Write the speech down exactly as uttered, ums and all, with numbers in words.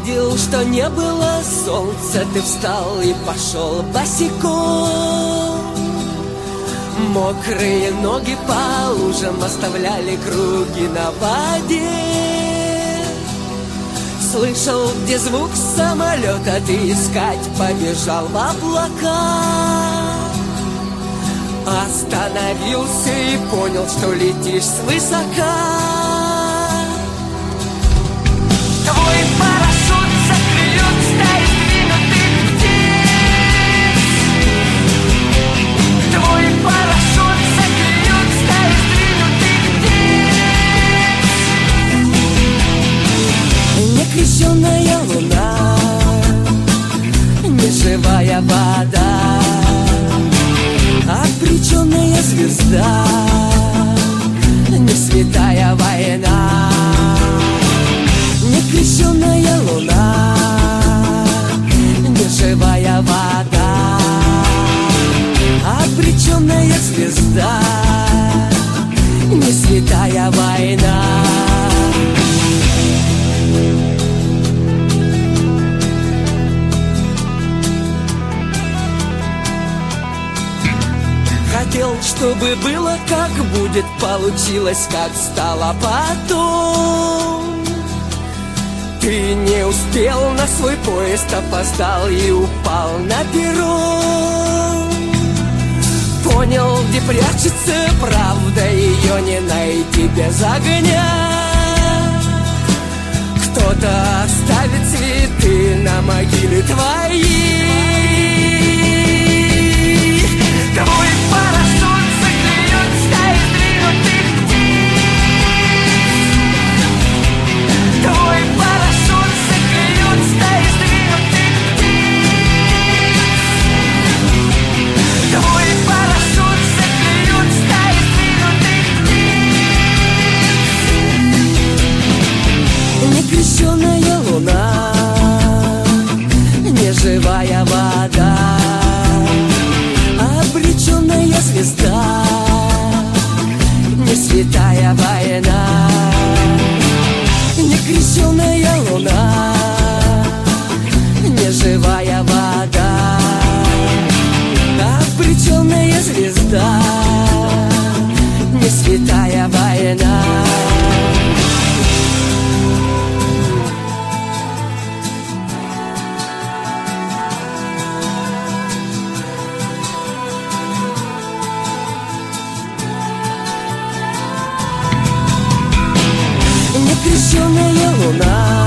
увидел, что не было солнца, ты встал и пошел босиком. Мокрые ноги по лужам оставляли круги на воде. Слышал, где звук самолета, ты искать побежал в облака. Остановился и понял, что летишь свысока. Твой парашют закрыт стаей сдвинутых птиц. Твой парашют закрыт стаей сдвинутых птиц. Некрещенная луна, неживая вода, обреченная звезда, не святая война. Некрещенная луна, неживая вода, обреченная звезда, не святая война. Хотел, чтобы было как будет, получилось как стало потом. Ты не успел на свой поезд, опоздал и упал на перрон. Понял, где прячется правда, ее не найти без огня. Кто-то оставит цветы на могиле твоей. Твой парашют закрыт стаей сдвинутых птиц. Твой парашют закрыт стаей сдвинутых птиц. Твой парашют закрыт стаей сдвинутых птиц. Некрещенная луна, неживая вода, обреченная звезда, не святая война. Некрещенная луна, неживая вода, обреченная звезда, не святая война. Некрещенная луна,